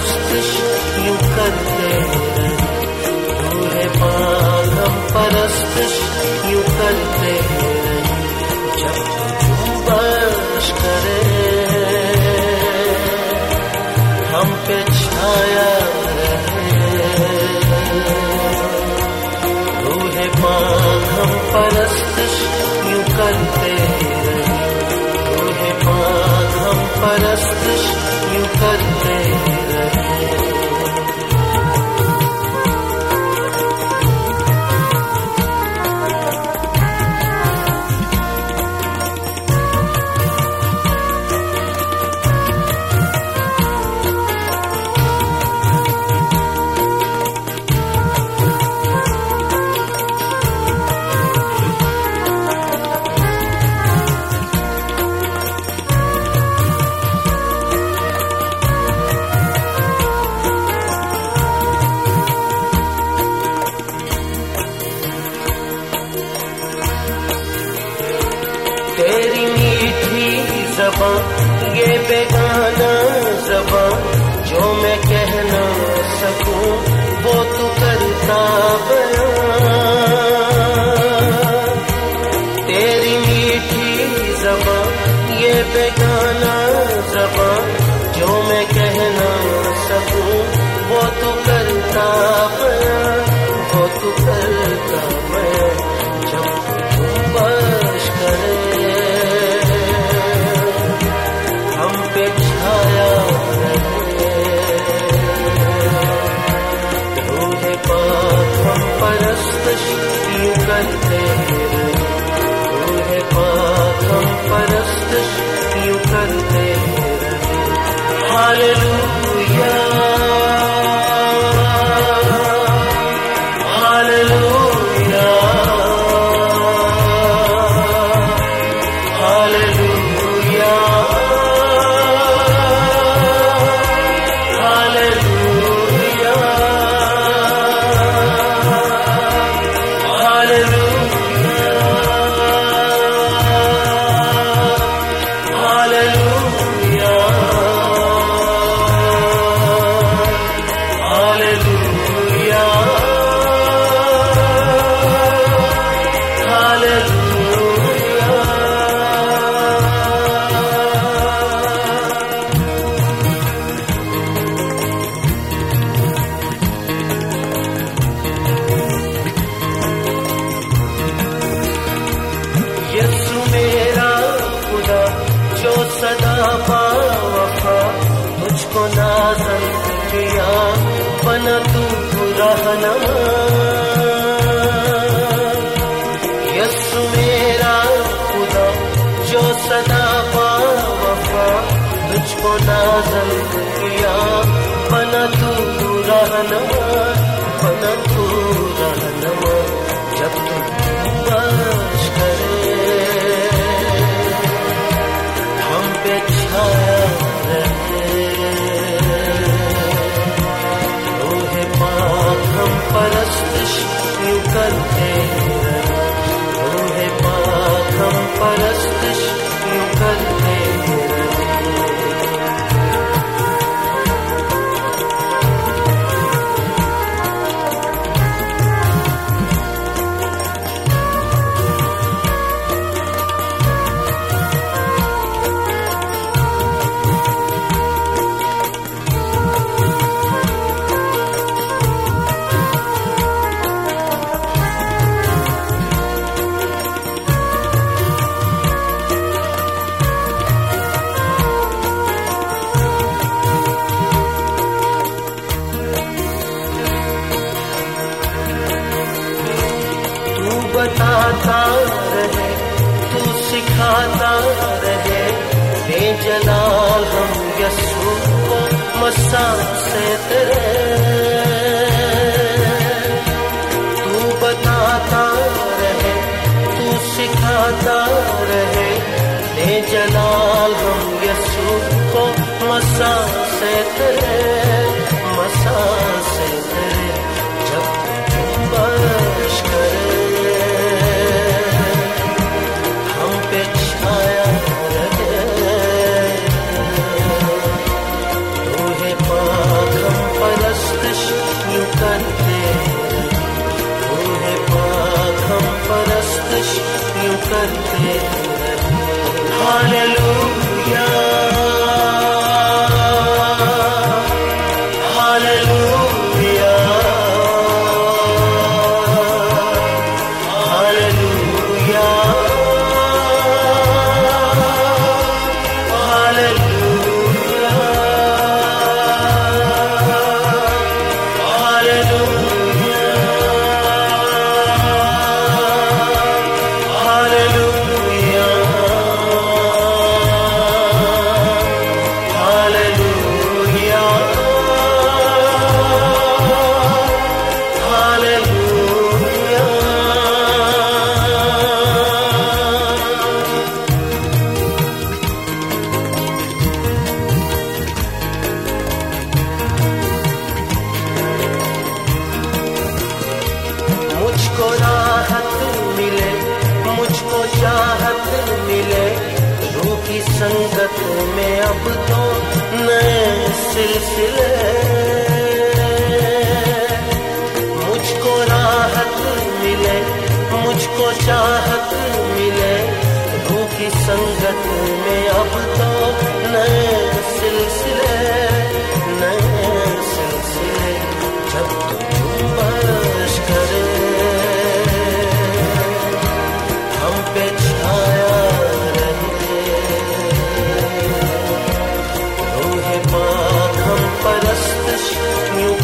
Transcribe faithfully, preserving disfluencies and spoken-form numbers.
परस्तिश यूं करते रहे, रूहे पाक हम परस्तिश यूं करते रहे, जब जुम्बश करे हम पे छाया रहे। रूहे पाक हम परस्तिश यूं करते रहे, रूहे पाक हम परस्तिश यूं करते रहे। तेरी मीठी ज़बान ये बेगाना ज़बान जो मैं कह ना सकूं वो तू करता बयां। तेरी मीठी ज़बान ये बेगाना ज़बान जो मैं कह ना सकूं वो तू करता बयां, वो तू करता बयां। जब जुम्बश करे हम पे छाया रहे, रूहे पाक हम परस्तिश यूं करते रहे, रूहे पाक हम परस्तिश यूं करते रहे। Hallelujah hallelujah hallelujah hallelujah hallelujah hallelujah Yeshu मेरा खुदा जो सदा बावफा मुझको नाज़िल किया बना तू रहनुमा। यीशु मेरा खुदा जो सदा बावफा मुझको नाज़िल किया बना तू रहनुमा, बना तू रहनुमा। जब तू जुम्बश करे हम पे छाया रहे, रूहे पाक हम परस्तिश यूं करते रहे, रूहे पाक हम परस्तिश यूं करते रहे। बताता रहे तू सिखाता रहे, बेजलाल हम यीशु को मसा से तेरे। तू बताता रहे तू सिखाता रहे, बेजलाल हम यीशु को मसा से तेरे, मसा से तेरे। जब जुम्बश करे रूहे पाक करते तुम्हें पाक हम परस्तिश यूं करते हालेलुया हालेलुया हालेलुया मुझको राहत मिले मुझको चाहत मिले रूह की संगत में अब तो नए सिलसिले मुझको राहत मिले मुझको चाहत मिले रूह की संगत में अब तो नए सिलसिले नए सिलसिले जब तो जुम्बश करे हम पे छाया रहे रूहे पाक हम परस्तिश यूं